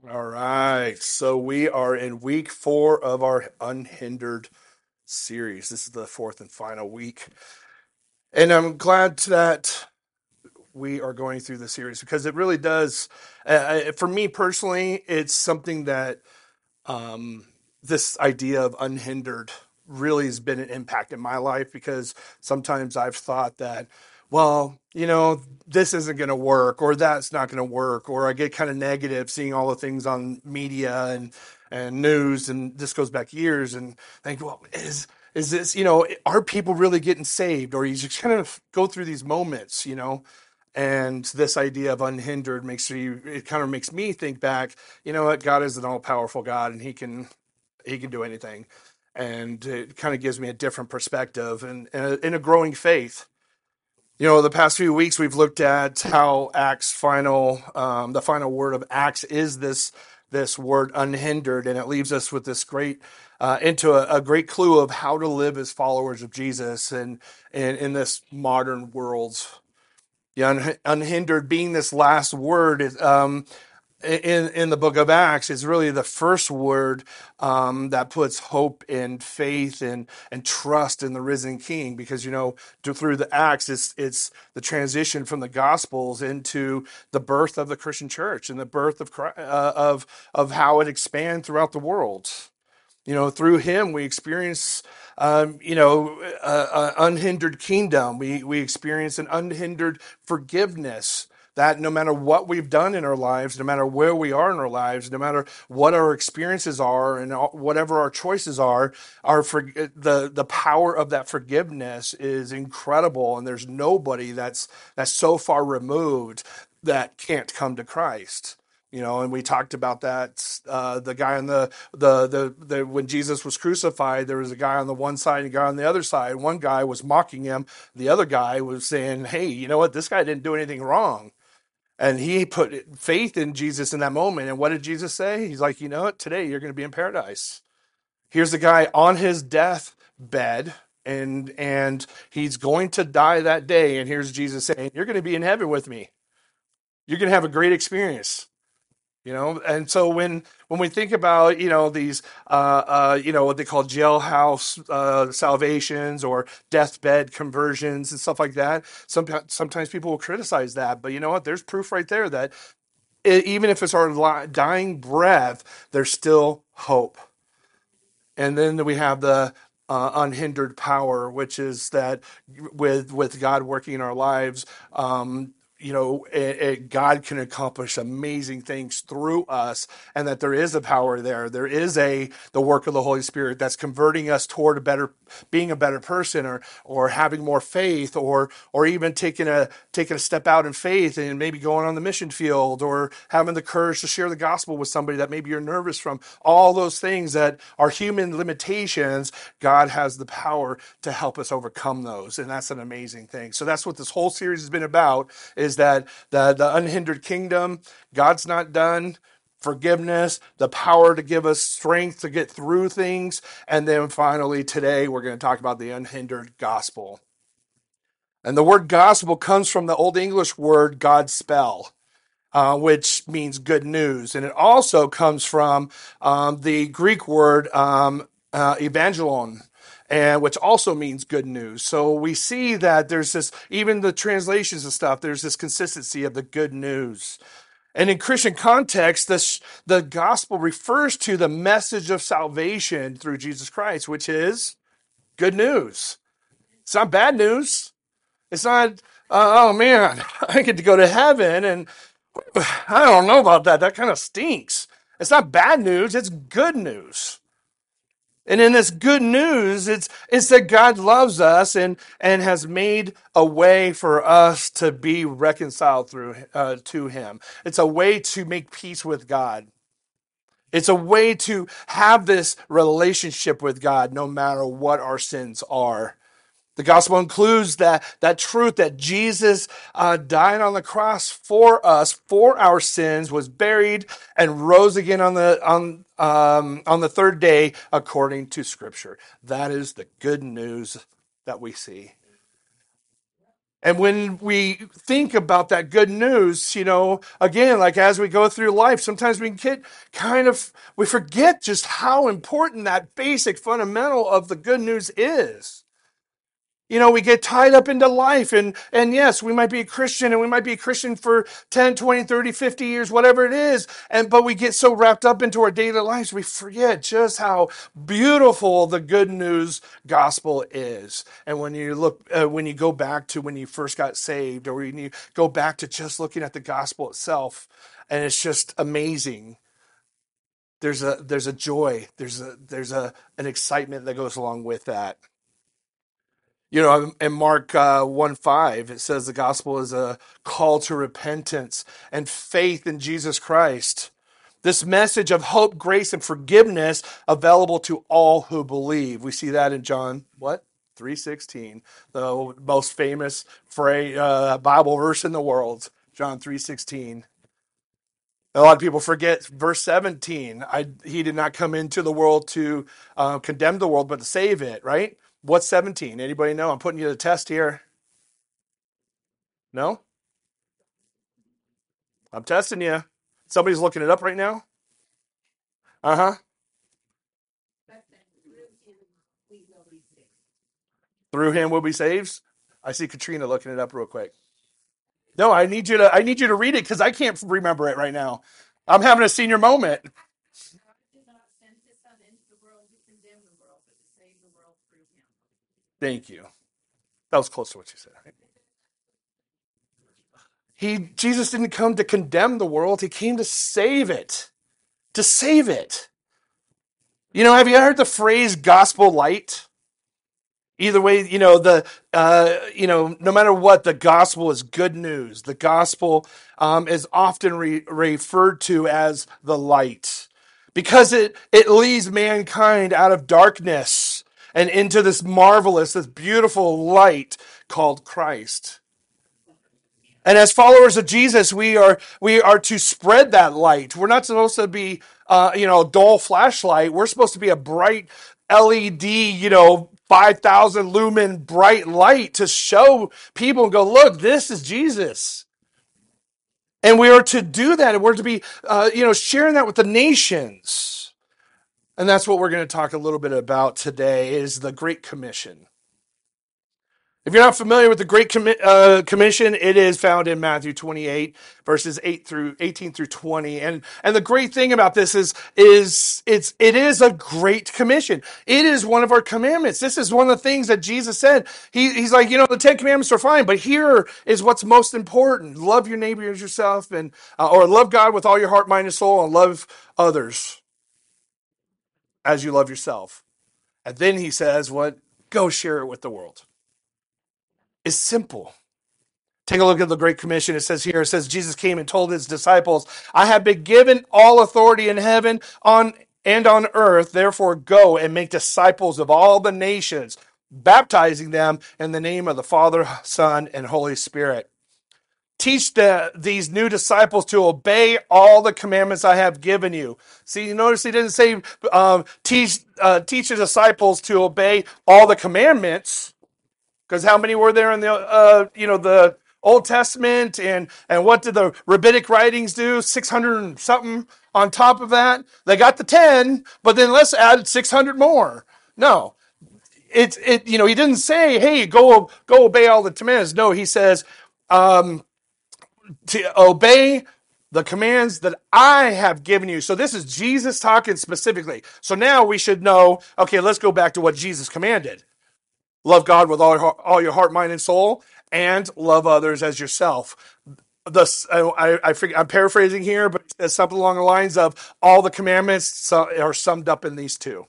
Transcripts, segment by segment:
All right. So we are in week 4 of our Unhindered series. This is the fourth and final week. And I'm glad that we are going through the series because it really does, for me personally, it's something that um, this idea of unhindered really has been an impact in my life because sometimes I've thought that, well, this isn't going to work or that's not going to work, or I get kind of negative seeing all the things on media and news, and this goes back years, and think, well, is this, are people really getting saved? Or you just kind of go through these moments, and this idea of unhindered it kind of makes me think back, you know what, God is an all-powerful God, and he can do anything. And it kind of gives me a different perspective and in a growing faith. The past few weeks we've looked at how the final word of Acts is this word unhindered, and it leaves us with this great into a great clue of how to live as followers of Jesus and in this modern world. Yeah, unhindered being this last word in the book of Acts is really the first word that puts hope and faith and trust in the risen King, because through the Acts it's the transition from the Gospels into the birth of the Christian church and the birth of Christ, of how it expands throughout the world. Through him we experience, unhindered kingdom. We experience an unhindered forgiveness. That no matter what we've done in our lives, no matter where we are in our lives, no matter what our experiences are, and whatever our choices are, the power of that forgiveness is incredible. And there's nobody that's so far removed that can't come to Christ. And we talked about that. The guy on the when Jesus was crucified, there was a guy on the one side and a guy on the other side. One guy was mocking him. The other guy was saying, "Hey, you know what? This guy didn't do anything wrong." And he put faith in Jesus in that moment. And what did Jesus say? He's like, "You know what? Today you're going to be in paradise." Here's the guy on his death bed, and he's going to die that day. And here's Jesus saying, "You're going to be in heaven with me. You're going to have a great experience." And so when we think about these what they call jailhouse salvations or deathbed conversions and stuff like that, sometimes people will criticize that, but you know what, there's proof right there that even if it's our dying breath, there's still hope. And then we have the unhindered power, which is that with God working in our lives, God can accomplish amazing things through us, and that there is a power there. There is the work of the Holy Spirit that's converting us toward being a better person, or having more faith, or even taking a step out in faith and maybe going on the mission field, or having the courage to share the gospel with somebody that maybe you're nervous from. All those things that are human limitations, God has the power to help us overcome those, and that's an amazing thing. So that's what this whole series has been about, is that the unhindered kingdom, God's not done, forgiveness, the power to give us strength to get through things, and then finally today we're going to talk about the unhindered gospel. And the word gospel comes from the Old English word Godspell, which means good news. And it also comes from the Greek word evangelon, and which also means good news. So we see that there's this, even the translations and stuff, there's this consistency of the good news. And in Christian context, the gospel refers to the message of salvation through Jesus Christ, which is good news. It's not bad news. It's not, oh man, I get to go to heaven, and I don't know about that. That kind of stinks. It's not bad news, it's good news. And in this good news, it's that God loves us and has made a way for us to be reconciled through to Him. It's a way to make peace with God. It's a way to have this relationship with God no matter what our sins are. The gospel includes that truth that Jesus died on the cross for us, for our sins, was buried, and rose again on the third day according to Scripture. That is the good news that we see. And when we think about that good news, again, like as we go through life, sometimes we get we forget just how important that basic fundamental of the good news is. We get tied up into life and yes, we might be a Christian and we might be a Christian for 10, 20, 30, 50 years, whatever it is. But we get so wrapped up into our daily lives, we forget just how beautiful the good news gospel is. And when you when you go back to when you first got saved, or when you go back to just looking at the gospel itself, and it's just amazing. There's a joy, there's an excitement that goes along with that. In Mark 1:5, it says the gospel is a call to repentance and faith in Jesus Christ. This message of hope, grace, and forgiveness available to all who believe. We see that in John, what? 3:16, the most famous phrase, Bible verse in the world. John 3:16. A lot of people forget verse 17. He did not come into the world to condemn the world, but to save it, right? What's 17? Anybody know? I'm putting you to the test here. No? I'm testing you. Somebody's looking it up right now? Uh-huh. Through him will be saved? I see Katrina looking it up real quick. No, I need you to read it because I can't remember it right now. I'm having a senior moment. Thank you. That was close to what you said. Right? Jesus didn't come to condemn the world. He came to save it. To save it. Have you heard the phrase gospel light? Either way, no matter what, the gospel is good news. The gospel is often referred to as the light because it leads mankind out of darkness and into this marvelous, this beautiful light called Christ. And as followers of Jesus, we are to spread that light. We're not supposed to be, a dull flashlight. We're supposed to be a bright LED, 5,000 lumen bright light to show people and go, look, this is Jesus. And we are to do that. And we're to be, sharing that with the nations. And that's what we're going to talk a little bit about today is the Great Commission. If you're not familiar with the Great Commission, it is found in Matthew 28, verses 18 through 20. And the great thing about this is it is a great commission. It is one of our commandments. This is one of the things that Jesus said. He's like, the 10 commandments are fine, but here is what's most important. Love your neighbor as yourself, and or love God with all your heart, mind, and soul, and love others as you love yourself. And then he says, what? Go share it with the world. It's simple. Take a look at the Great Commission. It says Jesus came and told his disciples, I have been given all authority in heaven and on earth. Therefore, go and make disciples of all the nations, baptizing them in the name of the Father, Son, and Holy Spirit. Teach these new disciples to obey all the commandments I have given you. See, you notice he didn't say teach the disciples to obey all the commandments. Because how many were there in the Old Testament, and what did the rabbinic writings do? 600 and something on top of that. They got the 10, but then let's add 600 more. No, he didn't say, hey, go obey all the commands. No, he says to obey the commands that I have given you. So this is Jesus talking specifically. So now we should know. Okay, let's go back to what Jesus commanded. Love God with all your heart, mind, and soul, and love others as yourself. I'm paraphrasing here, but it's something along the lines of all the commandments are summed up in these two.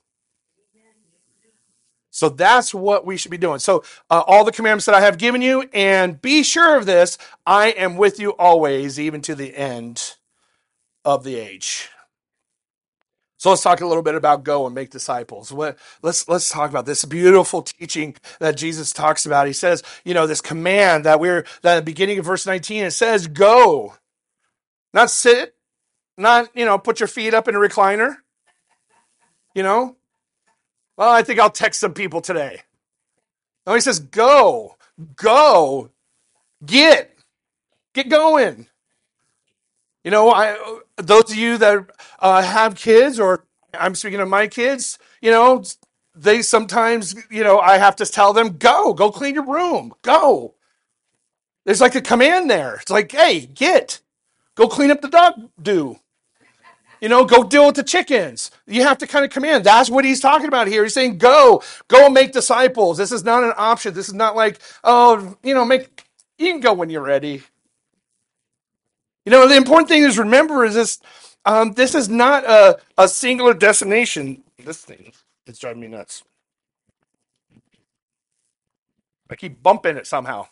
So that's what we should be doing. So all the commandments that I have given you, and be sure of this, I am with you always, even to the end of the age. So let's talk a little bit about go and make disciples. Let's talk about this beautiful teaching that Jesus talks about. He says, this command that at the beginning of verse 19, it says go. Not sit, not, put your feet up in a recliner. Well, I think I'll text some people today. No, he says go. Get going. Those of you that have kids, or I'm speaking of my kids, they sometimes, I have to tell them, go clean your room, go. There's like a command there. It's like, hey, go clean up the dog do. Go deal with the chickens. You have to kind of command. That's what he's talking about here. He's saying, go make disciples. This is not an option. This is not like, oh, you can go when you're ready. The important thing is remember is this is not a singular destination. This thing is driving me nuts. I keep bumping it somehow.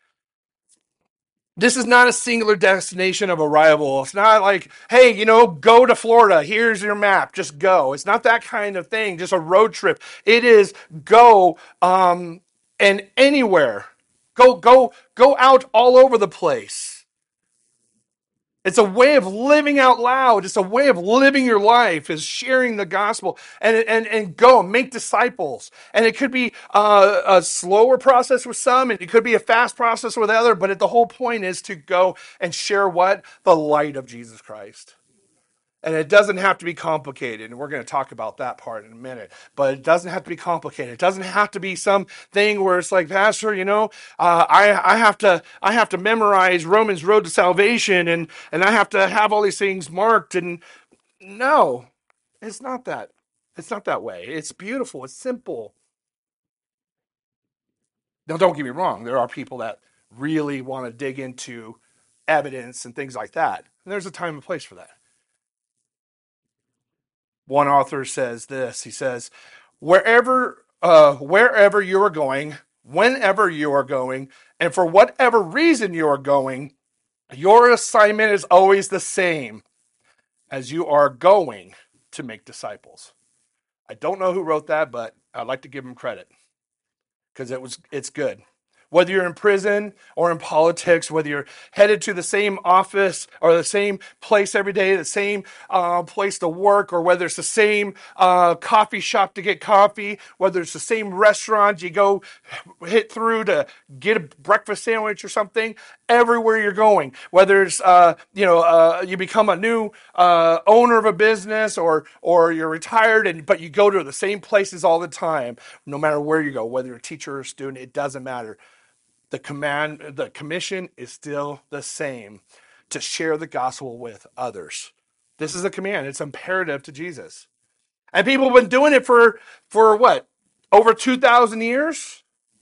This is not a singular destination of arrival. It's not like, hey, go to Florida. Here's your map. Just go. It's not that kind of thing. Just a road trip. It is go and anywhere. Go out all over the place. It's a way of living out loud. It's a way of living your life, is sharing the gospel and go make disciples. And it could be a slower process with some, and it could be a fast process with other. But the whole point is to go and share what? The light of Jesus Christ. And it doesn't have to be complicated, and we're going to talk about that part in a minute. But it doesn't have to be complicated. It doesn't have to be something where it's like, Pastor, I have to memorize Romans Road to Salvation, and I have to have all these things marked. And no, it's not that. It's not that way. It's beautiful. It's simple. Now, don't get me wrong. There are people that really want to dig into evidence and things like that. And there's a time and place for that. One author says this. He says, wherever you are going, whenever you are going, and for whatever reason you are going, your assignment is always the same, as you are going to make disciples. I don't know who wrote that, but I'd like to give him credit because it's good. Whether you're in prison or in politics, whether you're headed to the same office or the same place every day, the same place to work, or whether it's the same coffee shop to get coffee, whether it's the same restaurant you go hit through to get a breakfast sandwich or something, everywhere you're going, whether it's you become a new owner of a business, or you're retired but you go to the same places all the time, no matter where you go, whether you're a teacher or a student, it doesn't matter. The commission is still the same, to share the gospel with others. This is a command. It's imperative to Jesus. And people have been doing it for what? Over 2,000 years?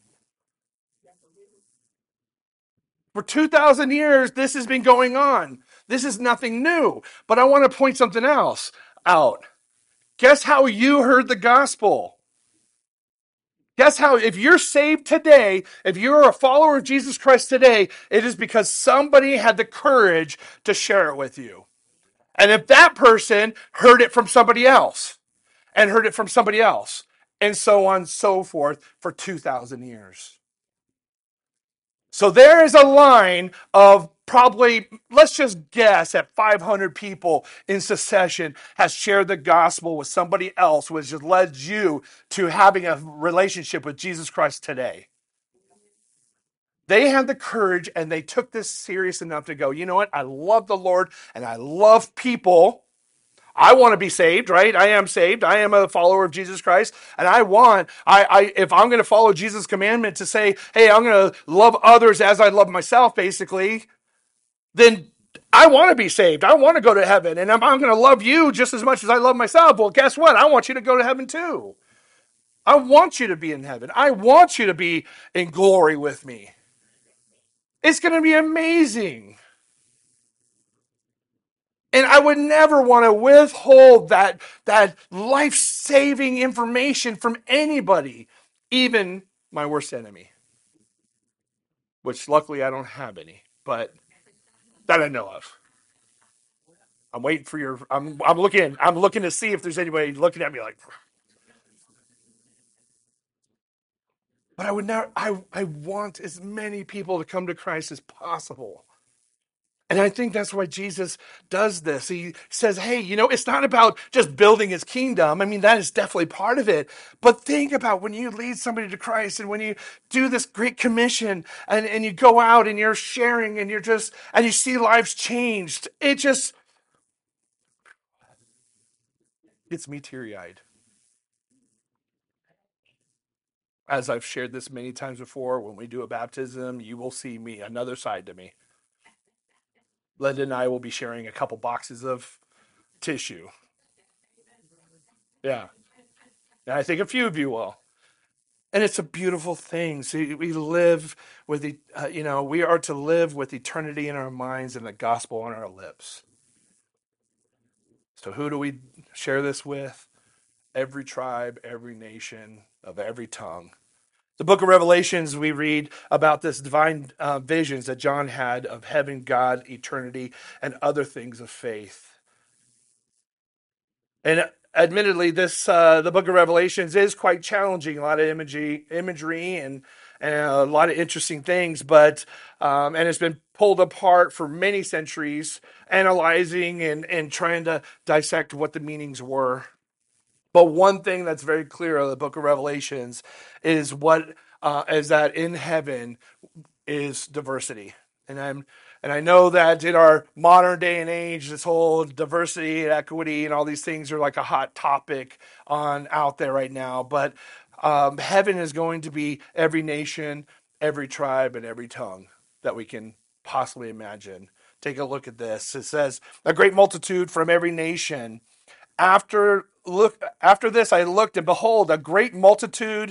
For 2,000 years, this has been going on. This is nothing new. But I want to point something else out. Guess how you heard the gospel? Guess how, if you're saved today, if you're a follower of Jesus Christ today, it is because somebody had the courage to share it with you. And if that person heard it from somebody else, and heard it from somebody else, and so on and so forth for 2,000 years. So there is a line of probably, let's just guess, at 500 people in succession has shared the gospel with somebody else, which has led you to having a relationship with Jesus Christ today. They had the courage and they took this serious enough to go, you know what? I love the Lord and I love people. I want to be saved, right? I am saved. I am a follower of Jesus Christ. And if I'm going to follow Jesus' commandment to say, hey, I'm going to love others as I love myself, basically, then I want to be saved. I want to go to heaven. And I'm going to love you just as much as I love myself. Well, guess what? I want you to go to heaven too. I want you to be in heaven. I want you to be in glory with me. It's going to be amazing. And I would never want to withhold that life-saving information from anybody, even my worst enemy, which luckily I don't have any, but that I know of. I'm waiting for your. I'm looking to see if there's anybody looking at me like. But I would never. I want as many people to come to Christ as possible. And I think that's why Jesus does this. He says, hey, it's not about just building his kingdom. I mean, that is definitely part of it. But think about when you lead somebody to Christ and when you do this great commission and you go out and you're sharing and and you see lives changed. It just gets me teary eyed. As I've shared this many times before, when we do a baptism, you will see me, another side to me. Linda and I will be sharing a couple boxes of tissue. Yeah. And I think a few of you will. And it's a beautiful thing. See, we live with we are to live with eternity in our minds and the gospel on our lips. So who do we share this with? Every tribe, every nation, of every tongue. The book of Revelations, we read about this divine visions that John had of heaven, God, eternity, and other things of faith. And admittedly, this the book of Revelations is quite challenging. A lot of imagery, and a lot of interesting things. But and it's been pulled apart for many centuries, analyzing and trying to dissect what the meanings were. But one thing that's very clear of the book of Revelations is is that in heaven is diversity. And I know that in our modern day and age, this whole diversity and equity and all these things are like a hot topic on out there right now. But heaven is going to be every nation, every tribe, and every tongue that we can possibly imagine. Take a look at this. It says, a great multitude from every nation. After this, I looked, and behold, a great multitude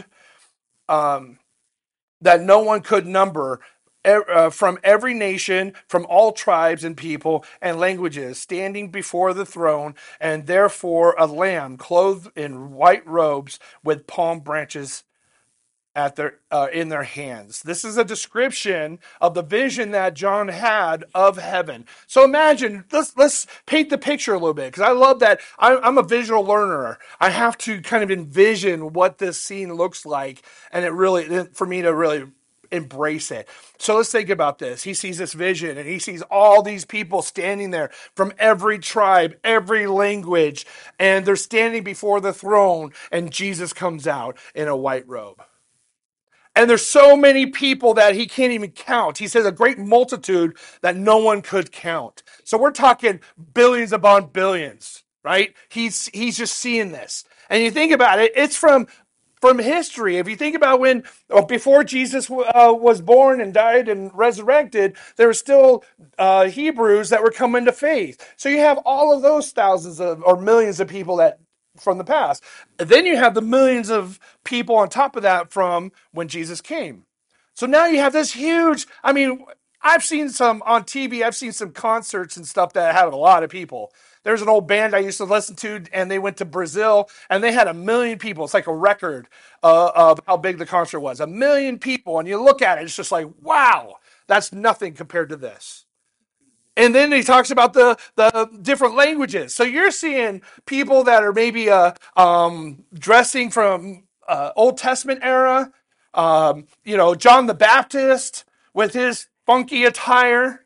that no one could number, from every nation, from all tribes and people and languages, standing before the throne, and therefore a lamb clothed in white robes with palm branches at their in their hands. This is a description of the vision that John had of heaven. So imagine, let's paint the picture a little bit, because I love that. I'm a visual learner. I have to kind of envision what this scene looks like, and it really, for me to really embrace it. So let's think about this. He sees this vision and he sees all these people standing there from every tribe, every language, and they're standing before the throne, and Jesus comes out in a white robe. And there's so many people that he can't even count. He says a great multitude that no one could count. So we're talking billions upon billions, right? He's just seeing this. And you think about it, it's from history. If you think about before Jesus was born and died and resurrected, there were still Hebrews that were coming to faith. So you have all of those thousands of or millions of people that from the past. Then you have the millions of people on top of that from when Jesus came. So now you have this huge, I mean, I've seen some on TV, I've seen some concerts and stuff that had a lot of people. There's an old band I used to listen to, and they went to Brazil, and they had 1,000,000 people. It's like a record of how big the concert was. 1,000,000 people, and you look at it, it's just like, wow, that's nothing compared to this. And then he talks about the different languages. So you're seeing people that are maybe dressing from Old Testament era. John the Baptist with his funky attire.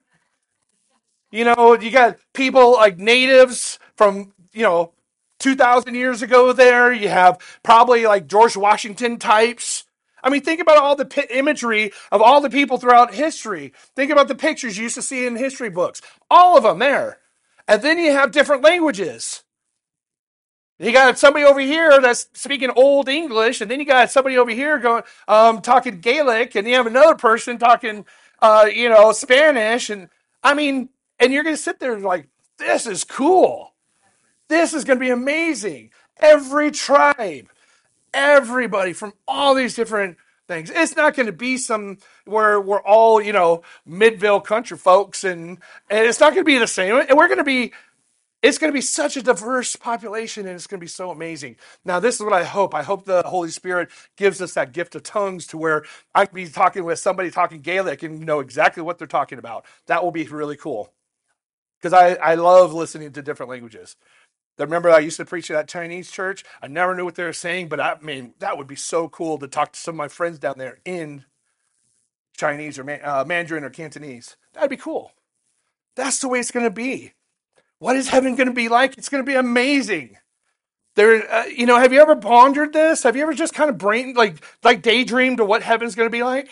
You got people like natives from 2,000 years ago there. You have probably like George Washington types. I mean, think about all the imagery of all the people throughout history. Think about the pictures you used to see in history books. All of them there. And then you have different languages. You got somebody over here that's speaking Old English, and then you got somebody over here going talking Gaelic, and you have another person talking Spanish, and I mean, and you're going to sit there and like, this is cool. This is going to be amazing. Every tribe, everybody from all these different things. It's not going to be some where we're all, Midville country folks, and it's not going to be the same. And it's going to be such a diverse population, and it's going to be so amazing. Now, this is what I hope. I hope the Holy Spirit gives us that gift of tongues to where I can be talking with somebody talking Gaelic and know exactly what they're talking about. That will be really cool, because I love listening to different languages. Remember, I used to preach at that Chinese church. I never knew what they were saying, but I mean, that would be so cool to talk to some of my friends down there in Chinese or Mandarin or Cantonese. That'd be cool. That's the way it's going to be. What is heaven going to be like? It's going to be amazing. There, have you ever pondered this? Have you ever just kind of like daydreamed of what heaven's going to be like?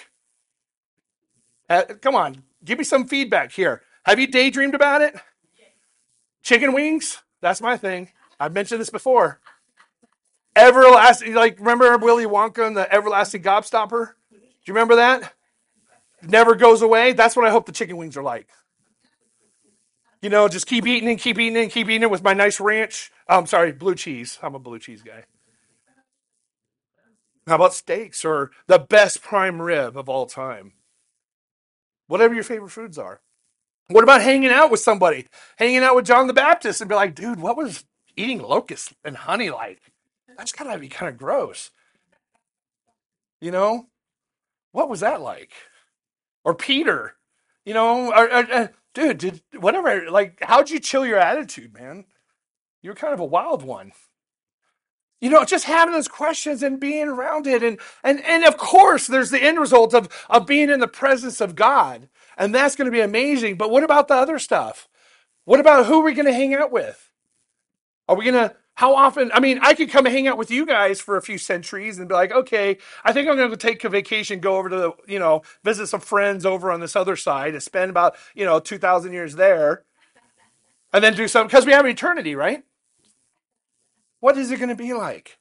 Come on, give me some feedback here. Have you daydreamed about it? Chicken wings? That's my thing. I've mentioned this before. Everlasting, like remember Willy Wonka and the everlasting gobstopper? Do you remember that? Never goes away. That's what I hope the chicken wings are like. Just keep eating and keep eating and keep eating it with my nice ranch. I'm sorry, blue cheese. I'm a blue cheese guy. How about steaks or the best prime rib of all time? Whatever your favorite foods are. What about hanging out with somebody? Hanging out with John the Baptist and be like, dude, what was eating locusts and honey like? That's gotta be kind of gross. You know? What was that like? Or Peter, dude, whatever, like, how'd you chill your attitude, man? You're kind of a wild one. Just having those questions and being around it. And of course, there's the end result of being in the presence of God. And that's going to be amazing. But what about the other stuff? What about who are we going to hang out with? Are we going to, how often? I mean, I could come and hang out with you guys for a few centuries and be like, okay, I think I'm going to take a vacation, go over to, visit some friends over on this other side and spend about, 2,000 years there and then do something because we have eternity, right? What is it going to be like?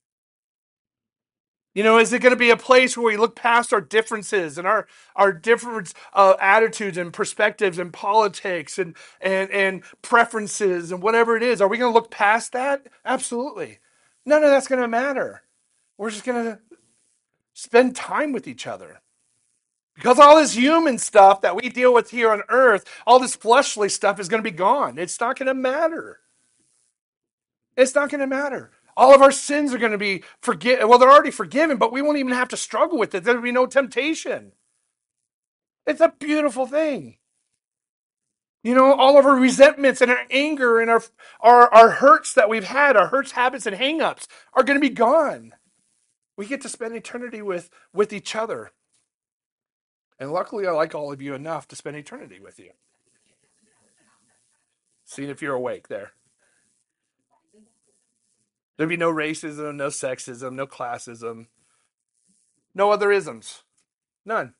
Is it going to be a place where we look past our differences and our different attitudes and perspectives and politics and preferences and whatever it is? Are we going to look past that? Absolutely. None of that's going to matter. We're just going to spend time with each other. Because all this human stuff that we deal with here on earth, all this fleshly stuff is going to be gone. It's not going to matter. It's not going to matter. All of our sins are going to be forgiven. Well, they're already forgiven, but we won't even have to struggle with it. There'll be no temptation. It's a beautiful thing. All of our resentments and our anger and our hurts that we've had, our hurts, habits, and hangups are going to be gone. We get to spend eternity with each other. And luckily, I like all of you enough to spend eternity with you. Seeing if you're awake there. There'd be no racism, no sexism, no classism, no other isms. None.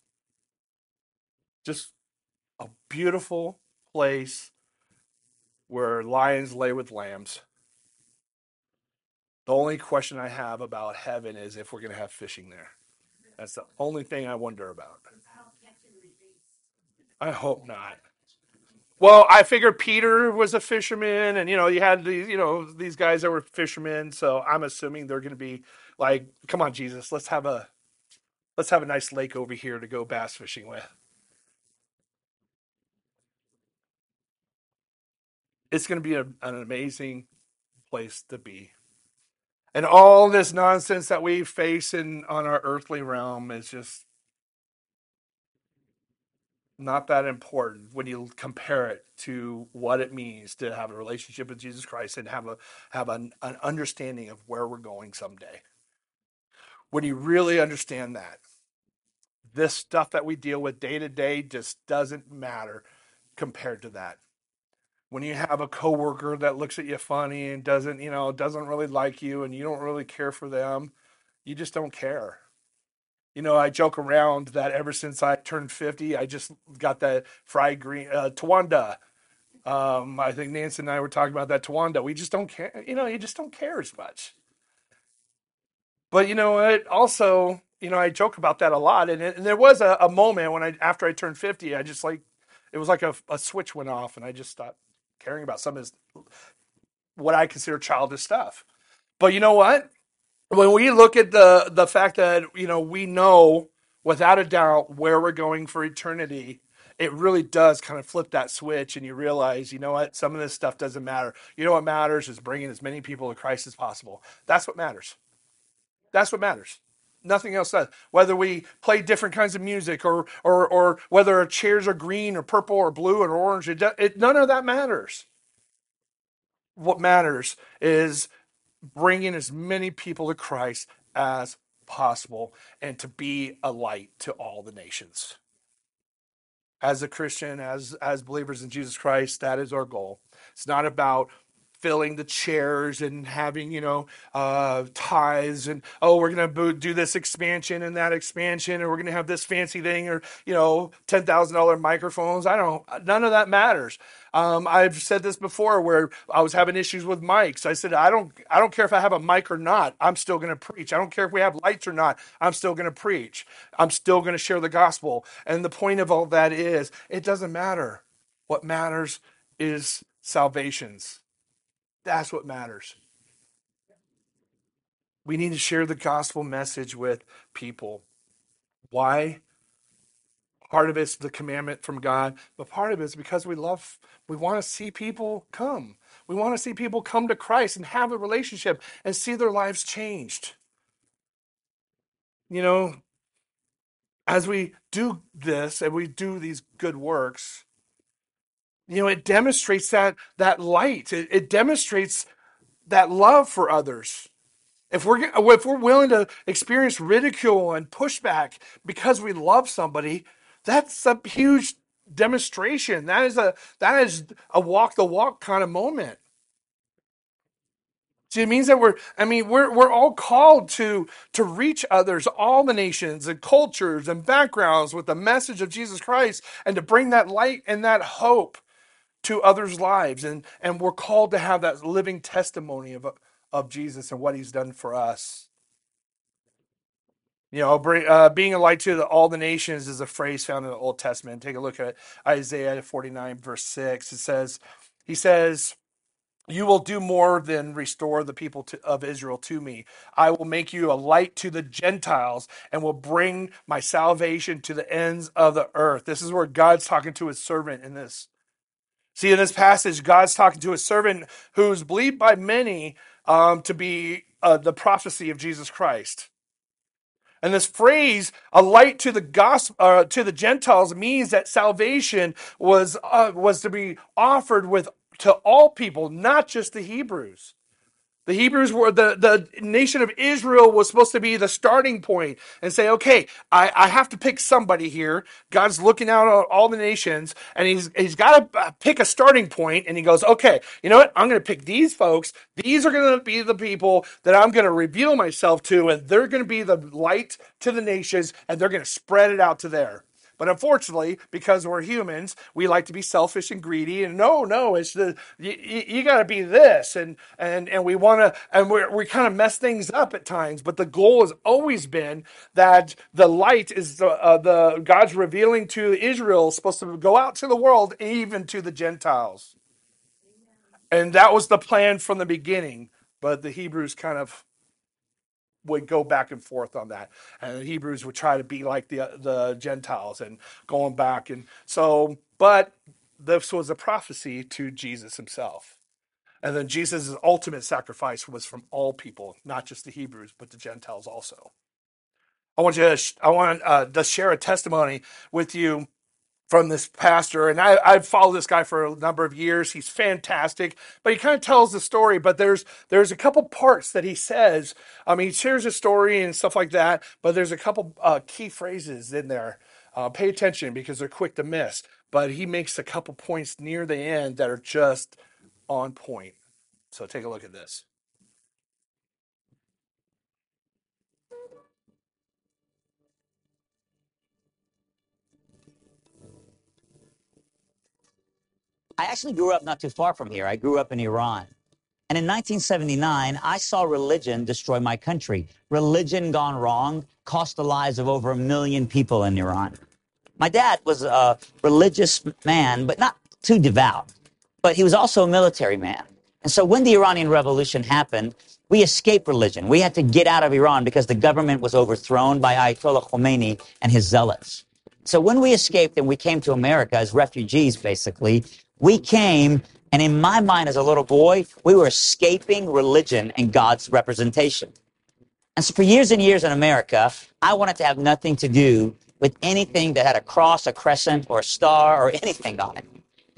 Just a beautiful place where lions lay with lambs. The only question I have about heaven is if we're going to have fishing there. That's the only thing I wonder about. I hope not. Well, I figured Peter was a fisherman, and you had these guys that were fishermen. So I'm assuming they're going to be like, "Come on, Jesus, let's have a nice lake over here to go bass fishing with." It's going to be an amazing place to be. And all this nonsense that we face on our earthly realm is just not that important when you compare it to what it means to have a relationship with Jesus Christ and have an understanding of where we're going someday. When you really understand that, this stuff that we deal with day to day just doesn't matter compared to that. When you have a coworker that looks at you funny and doesn't really like you and you don't really care for them, you just don't care. I joke around that ever since I turned 50, I just got that fried green Tawanda. I think Nancy and I were talking about that Tawanda. We just don't care. You just don't care as much. But you know what? Also, I joke about that a lot. And there was a moment when after I turned 50, I just it was like a switch went off and I just stopped caring about some of this, what I consider childish stuff. But you know what? When we look at the fact that we know without a doubt where we're going for eternity, it really does kind of flip that switch, and you realize, you know what, some of this stuff doesn't matter. What matters is bringing as many people to Christ as possible. That's what matters. That's what matters. Nothing else does. Whether we play different kinds of music, or whether our chairs are green or purple or blue or orange, none of that matters. What matters is bringing as many people to Christ as possible and to be a light to all the nations. as a Christian, as believers in Jesus Christ, that is our goal. It's not about filling the chairs and having, tithes and, oh, we're going to do this expansion and that expansion, or we're going to have this fancy thing, or, $10,000 microphones. None of that matters. I've said this before where I was having issues with mics. I said, I don't care if I have a mic or not. I'm still going to preach. I don't care if we have lights or not. I'm still going to preach. I'm still going to share the gospel. And the point of all that is, it doesn't matter. What matters is salvations. That's what matters. We need to share the gospel message with people. Why? Part of it's the commandment from God, but part of it's because we want to see people come. We want to see people come to Christ and have a relationship and see their lives changed. As we do this and we do these good works, it demonstrates that light. It demonstrates that love for others. If we're willing to experience ridicule and pushback because we love somebody, that's a huge demonstration. That is a walk the walk kind of moment. See, it means that we're all called to reach others, all the nations and cultures and backgrounds with the message of Jesus Christ, and to bring that light and that hope to others' lives. And we're called to have that living testimony of Jesus and what he's done for us. Being a light to all the nations is a phrase found in the Old Testament. Take a look at Isaiah 49, verse 6. He says, you will do more than restore the people of Israel to me. I will make you a light to the Gentiles and will bring my salvation to the ends of the earth. This is where God's talking to his servant in this. See, in this passage, God's talking to his servant who's believed by many to be the prophecy of Jesus Christ. And this phrase, a light to the gospel, to the Gentiles, means that salvation was to be offered to all people, not just the Hebrews. The Hebrews were the nation of Israel was supposed to be the starting point and say, okay, I have to pick somebody here. God's looking out at all the nations, and he's got to pick a starting point, and he goes, okay, you know what? I'm going to pick these folks. These are going to be the people that I'm going to reveal myself to, and they're going to be the light to the nations, and they're going to spread it out to there. But unfortunately, because we're humans, we like to be selfish and greedy. And no, it's you got to be this, and we want to, and we kind of mess things up at times. But the goal has always been that the light is the God's revealing to Israel supposed to go out to the world, even to the Gentiles, and that was the plan from the beginning. But the Hebrews kind of would go back and forth on that, and the Hebrews would try to be like the Gentiles and going back, and so. But this was a prophecy to Jesus himself, and then Jesus' ultimate sacrifice was from all people, not just the Hebrews, but the Gentiles also. I want to share a testimony with you from this pastor, and I've followed this guy for a number of years. He's fantastic, but he kind of tells the story, but there's a couple parts that he says. He shares a story and stuff like that, but there's a couple key phrases in there. Pay attention because they're quick to miss, but he makes a couple points near the end that are just on point. So take a look at this. I actually grew up not too far from here. I grew up in Iran. And in 1979, I saw religion destroy my country. Religion gone wrong cost the lives of over 1 million people in Iran. My dad was a religious man, but not too devout. But he was also a military man. And so when the Iranian Revolution happened, we escaped religion. We had to get out of Iran because the government was overthrown by Ayatollah Khomeini and his zealots. So when we escaped and we came to America as refugees, basically, we came, and in my mind as a little boy, we were escaping religion and God's representation. And so for years and years in America, I wanted to have nothing to do with anything that had a cross, a crescent, or a star, or anything on it.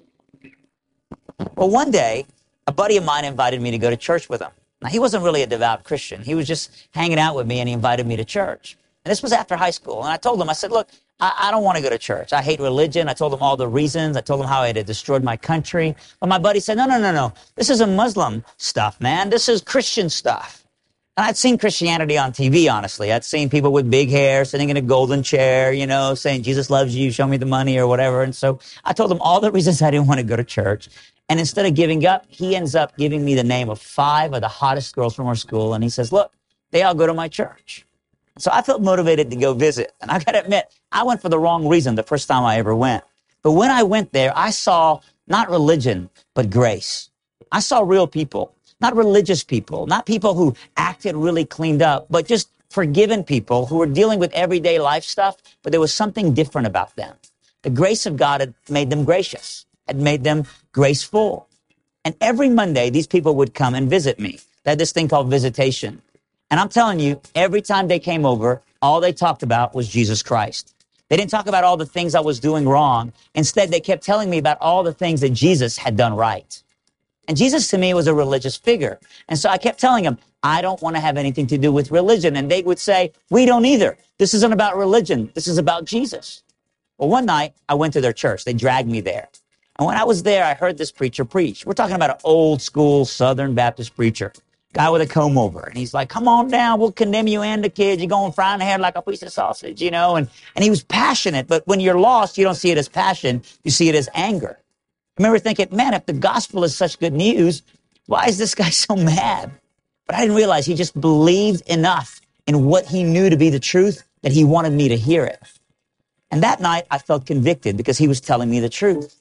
Well, one day, a buddy of mine invited me to go to church with him. Now, he wasn't really a devout Christian. He was just hanging out with me, and he invited me to church. And this was after high school. And I told him, I said, look, I don't want to go to church. I hate religion. I told him all the reasons. I told him how it had destroyed my country. But my buddy said, no. This isn't Muslim stuff, man. This is Christian stuff. And I'd seen Christianity on TV, honestly. I'd seen people with big hair sitting in a golden chair, saying, Jesus loves you, show me the money or whatever. And so I told him all the reasons I didn't want to go to church. And instead of giving up, he ends up giving me the name of 5 of the hottest girls from our school. And he says, look, they all go to my church. So I felt motivated to go visit. And I got to admit, I went for the wrong reason the first time I ever went. But when I went there, I saw not religion, but grace. I saw real people, not religious people, not people who acted really cleaned up, but just forgiven people who were dealing with everyday life stuff, but there was something different about them. The grace of God had made them gracious, had made them graceful. And every Monday, these people would come and visit me. They had this thing called visitation. And I'm telling you, every time they came over, all they talked about was Jesus Christ. They didn't talk about all the things I was doing wrong. Instead, they kept telling me about all the things that Jesus had done right. And Jesus to me was a religious figure. And so I kept telling them, I don't want to have anything to do with religion. And they would say, we don't either. This isn't about religion. This is about Jesus. Well, one night I went to their church. They dragged me there. And when I was there, I heard this preacher preach. We're talking about an old school Southern Baptist preacher, guy with a comb over. And he's like, come on down. We'll condemn you and the kids. You're going frying the hair like a piece of sausage, And he was passionate. But when you're lost, you don't see it as passion. You see it as anger. I remember thinking, man, if the gospel is such good news, why is this guy so mad? But I didn't realize he just believed enough in what he knew to be the truth that he wanted me to hear it. And that night I felt convicted because he was telling me the truth.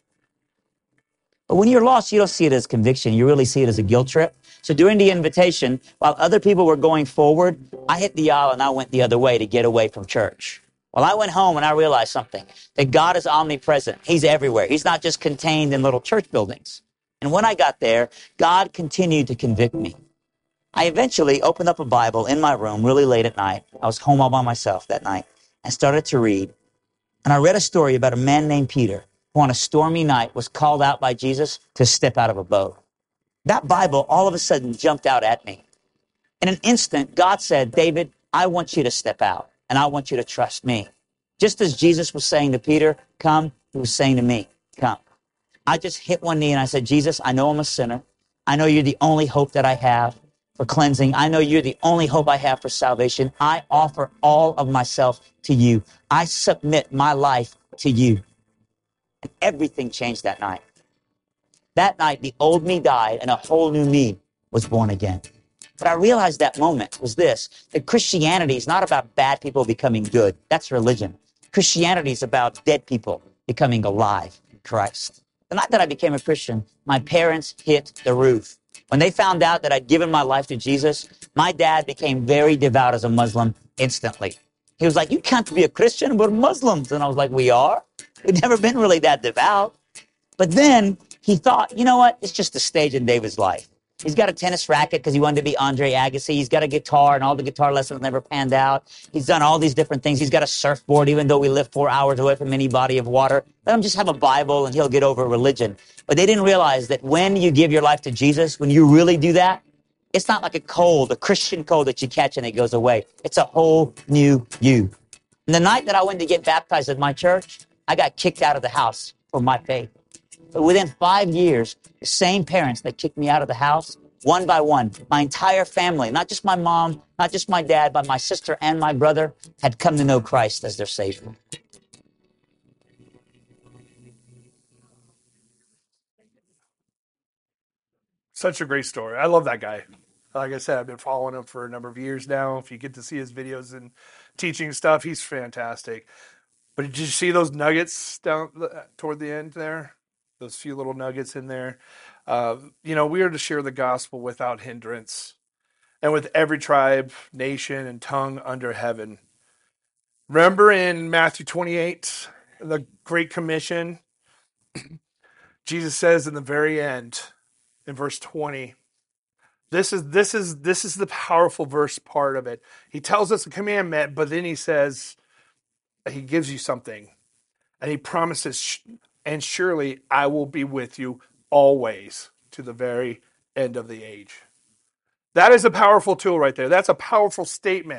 But when you're lost, you don't see it as conviction. You really see it as a guilt trip. So during the invitation, while other people were going forward, I hit the aisle and I went the other way to get away from church. Well, I went home and I realized something, that God is omnipresent. He's everywhere. He's not just contained in little church buildings. And when I got there, God continued to convict me. I eventually opened up a Bible in my room really late at night. I was home all by myself that night and started to read. And I read a story about a man named Peter who on a stormy night was called out by Jesus to step out of a boat. That Bible all of a sudden jumped out at me. In an instant, God said, David, I want you to step out. And I want you to trust me. Just as Jesus was saying to Peter, come, he was saying to me, come. I just hit one knee and I said, Jesus, I know I'm a sinner. I know you're the only hope that I have for cleansing. I know you're the only hope I have for salvation. I offer all of myself to you. I submit my life to you. And everything changed that night. That night, the old me died and a whole new me was born again. But I realized that moment was this, that Christianity is not about bad people becoming good. That's religion. Christianity is about dead people becoming alive in Christ. The night that I became a Christian, my parents hit the roof. When they found out that I'd given my life to Jesus, my dad became very devout as a Muslim instantly. He was like, you can't be a Christian, we're Muslims. And I was like, we are? We've never been really that devout. But then he thought, you know what? It's just a stage in David's life. He's got a tennis racket because he wanted to be Andre Agassi. He's got a guitar, and all the guitar lessons never panned out. He's done all these different things. He's got a surfboard, even though we live 4 hours away from any body of water. Let him just have a Bible, and he'll get over religion. But they didn't realize that when you give your life to Jesus, when you really do that, it's not like a cold, a Christian cold that you catch and it goes away. It's a whole new you. And the night that I went to get baptized at my church, I got kicked out of the house for my faith. But within 5 years, the same parents that kicked me out of the house, one by one, my entire family, not just my mom, not just my dad, but my sister and my brother, had come to know Christ as their Savior. Such a great story. I love that guy. Like I said, I've been following him for a number of years now. If you get to see his videos and teaching stuff, he's fantastic. But did you see those nuggets down toward the end there? Those few little nuggets in there. We are to share the gospel without hindrance and with every tribe, nation, and tongue under heaven. Remember in Matthew 28, the Great Commission, Jesus says in the very end, in verse 20, this is the powerful verse part of it. He tells us a commandment, but then he says, he gives you something. And he promises, and surely I will be with you always to the very end of the age. That is a powerful tool right there. That's a powerful statement.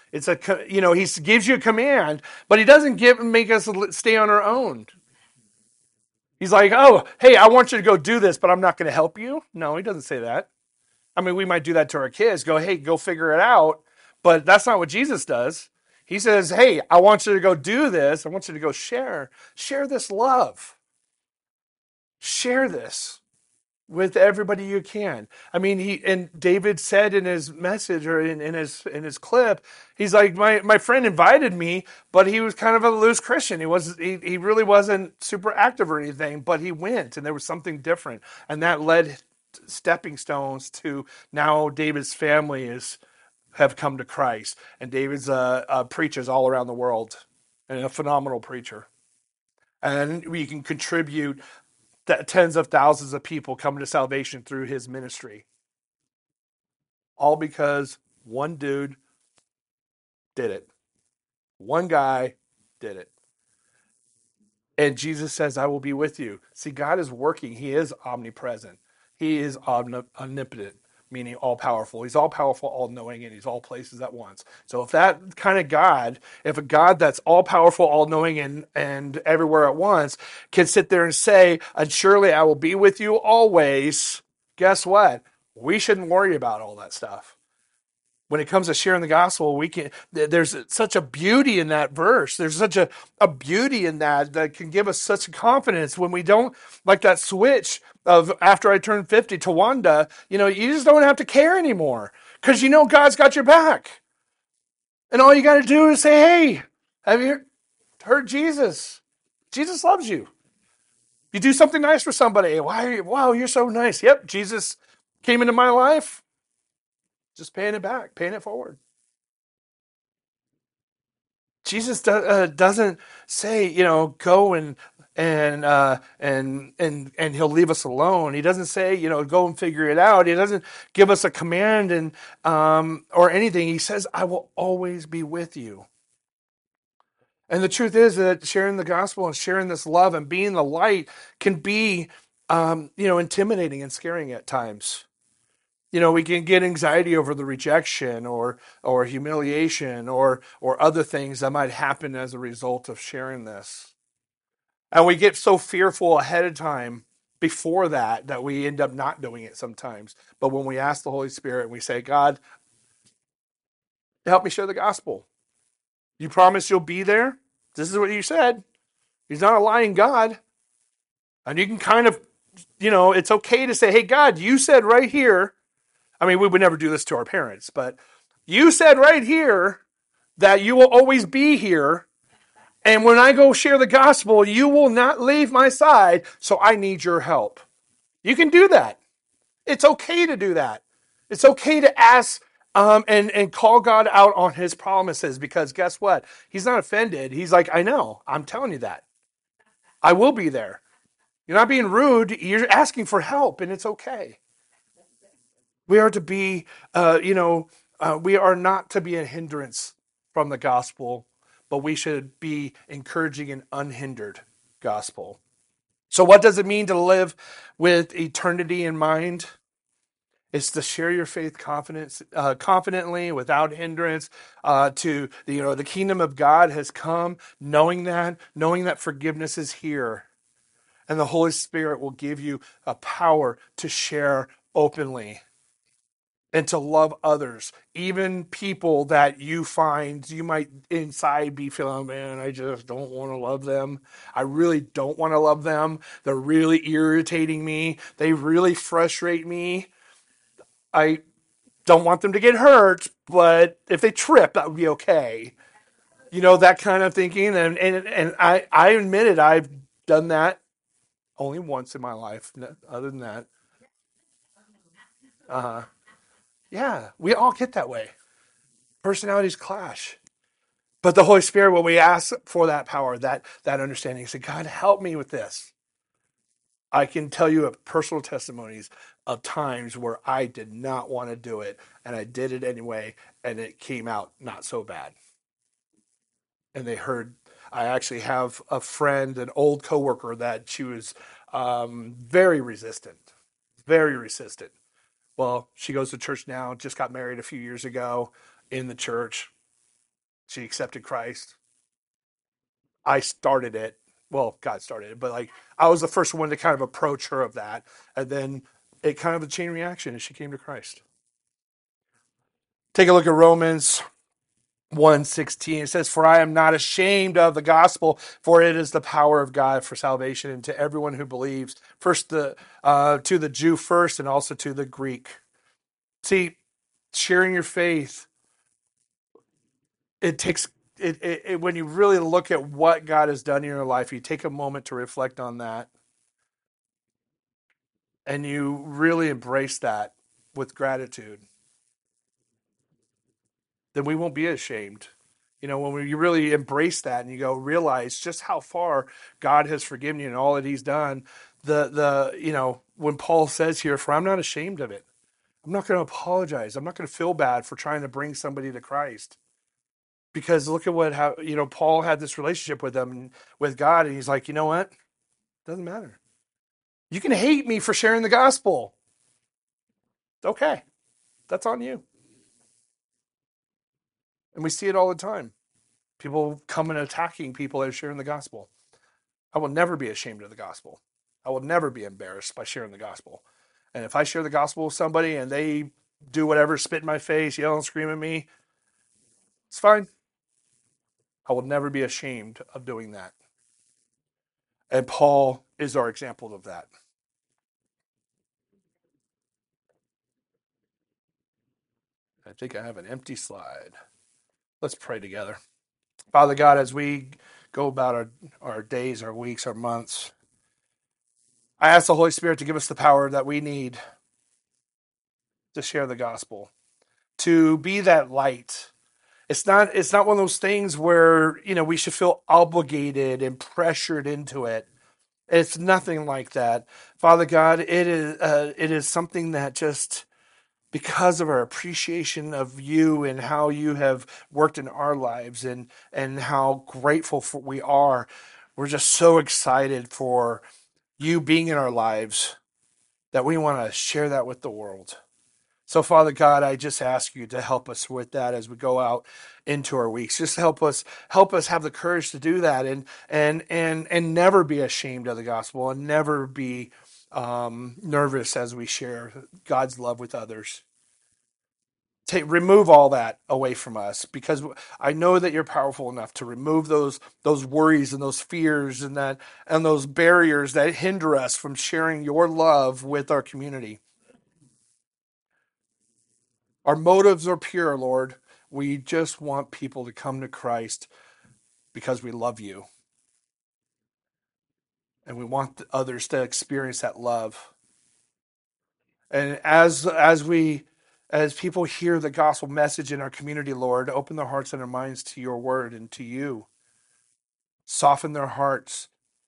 It's he gives you a command, but he doesn't make us stay on our own. He's like, oh, hey, I want you to go do this, but I'm not going to help you. No, he doesn't say that. I mean, we might do that to our kids. Go, hey, go figure it out. But that's not what Jesus does. He says, hey, I want you to go do this. I want you to go share this love. Share this with everybody you can. I mean, David said in his message or in his clip, he's like, my friend invited me, but he was kind of a loose Christian. He really wasn't super active or anything, but he went, and there was something different, and that led stepping stones to now David's family have come to Christ, and David's preaches all around the world, and a phenomenal preacher, and we can contribute that tens of thousands of people coming to salvation through his ministry. All because one dude did it. One guy did it. And Jesus says, I will be with you. See, God is working. He is omnipresent. He is omnipotent, meaning all powerful. He's all powerful, all knowing, and he's all places at once. So if that kind of God, if a God that's all powerful, all knowing, and everywhere at once can sit there and say, and surely I will be with you always, guess what? We shouldn't worry about all that stuff. When it comes to sharing the gospel, there's such a beauty in that verse. There's such a beauty in that can give us such confidence when we don't, like that switch of after I turned 50 to Wanda, you just don't have to care anymore because God's got your back. And all you got to do is say, hey, have you heard Jesus? Jesus loves you. You do something nice for somebody. Wow, you're so nice. Yep, Jesus came into my life. Just paying it back, paying it forward. Jesus doesn't say, go and he'll leave us alone. He doesn't say, go and figure it out. He doesn't give us a command and or anything. He says, I will always be with you. And the truth is that sharing the gospel and sharing this love and being the light can be, intimidating and scaring at times. We can get anxiety over the rejection or humiliation or other things that might happen as a result of sharing this. And we get so fearful ahead of time before that we end up not doing it sometimes. But when we ask the Holy Spirit and we say, God, help me share the gospel. You promise you'll be there? This is what you said. He's not a lying God. And you can kind of, it's okay to say, hey, God, you said right here. I mean, we would never do this to our parents, but you said right here that you will always be here. And when I go share the gospel, you will not leave my side. So I need your help. You can do that. It's okay to do that. It's okay to ask and call God out on his promises because guess what? He's not offended. He's like, I know. I'm telling you that. I will be there. You're not being rude. You're asking for help, and it's okay. We are to be, we are not to be a hindrance from the gospel, but we should be encouraging an unhindered gospel. So what does it mean to live with eternity in mind? It's to share your faith confidently, without hindrance. The kingdom of God has come, knowing that forgiveness is here, and the Holy Spirit will give you a power to share openly and to love others, even people that you find you might inside be feeling, man, I just don't want to love them. I really don't want to love them. They're really irritating me. They really frustrate me. I don't want them to get hurt, but if they trip, that would be okay. That kind of thinking. And I admit it, I've done that only once in my life. Other than that, yeah, we all get that way. Personalities clash. But the Holy Spirit, when we ask for that power, that understanding, say, God, help me with this. I can tell you of personal testimonies of times where I did not want to do it, and I did it anyway, and it came out not so bad. And they heard, I actually have a friend, an old coworker, that she was very resistant, very resistant. Well, she goes to church now, just got married a few years ago in the church. She accepted Christ. I started it. Well, God started it, but like I was the first one to kind of approach her of that. And then it kind of a chain reaction as she came to Christ. Take a look at Romans 1:16. It says, "For I am not ashamed of the gospel, for it is the power of God for salvation and to everyone who believes, first to the Jew first and also to the Greek." See, sharing your faith, it takes when you really look at what God has done in your life, you take a moment to reflect on that and you really embrace that with gratitude, then we won't be ashamed. When you really embrace that and you go realize just how far God has forgiven you and all that He's done, when Paul says here, "For I'm not ashamed of it." I'm not going to apologize. I'm not going to feel bad for trying to bring somebody to Christ. Because look at how Paul had this relationship with God, and he's like, you know what? Doesn't matter. You can hate me for sharing the gospel. Okay, that's on you. And we see it all the time. People come and attacking people that are sharing the gospel. I will never be ashamed of the gospel. I will never be embarrassed by sharing the gospel. And if I share the gospel with somebody and they do whatever, spit in my face, yell and scream at me, it's fine. I will never be ashamed of doing that. And Paul is our example of that. I think I have an empty slide. Let's pray together. Father God, as we go about our days, our weeks, our months, I ask the Holy Spirit to give us the power that we need to share the gospel, to be that light. It's not one of those things where, we should feel obligated and pressured into it. It's nothing like that. Father God, it is something that just because of our appreciation of you and how you have worked in our lives and how grateful we are, we're just so excited for you being in our lives that we want to share that with the world. So, Father God, I just ask you to help us with that as we go out into our weeks. Just help us have the courage to do that and never be ashamed of the gospel and never be nervous as we share God's love with others. Remove all that away from us, because I know that you're powerful enough to remove those worries and those fears and those barriers that hinder us from sharing your love with our community. Our motives are pure, Lord. We just want people to come to Christ because we love you. And we want others to experience that love. And as people hear the gospel message in our community, Lord, open their hearts and their minds to your word and to you. Soften their hearts.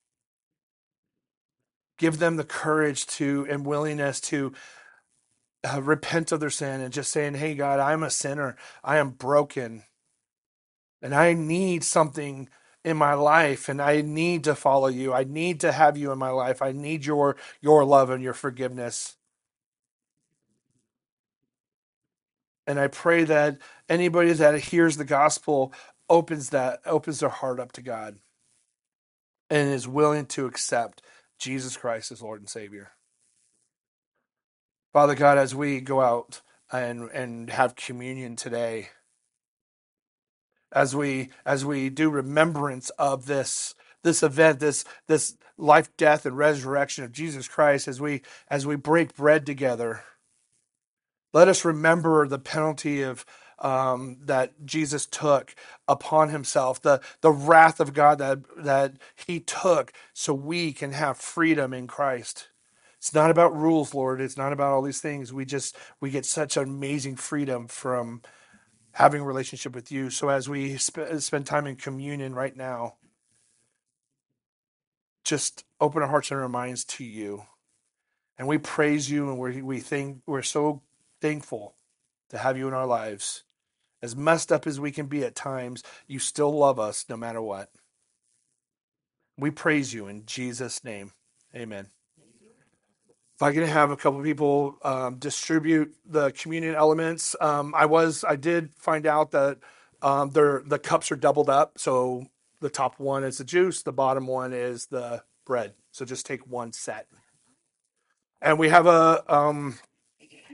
Give them the courage and willingness to repent of their sin and just saying, "Hey, God, I'm a sinner. I am broken. And I need something in my life, and I need to follow you. I need to have you in my life. I need your love and your forgiveness." And I pray that anybody that hears the gospel opens their heart up to God and is willing to accept Jesus Christ as Lord and Savior. Father God, as we go out and have communion today, as we do remembrance of this event, this life, death, and resurrection of Jesus Christ, as we break bread together, let us remember the penalty of that Jesus took upon himself, the wrath of God that he took, so we can have freedom in Christ. It's not about rules, Lord. It's not about all these things. We get such amazing freedom from having a relationship with you. So as we spend time in communion right now, just open our hearts and our minds to you. And we praise you, and we're so thankful to have you in our lives. As messed up as we can be at times, you still love us no matter what. We praise you in Jesus' name. Amen. If I can have a couple of people distribute the communion elements. I did find out that The cups are doubled up, so the top one is the juice, the bottom one is the bread. So just take one set. And we have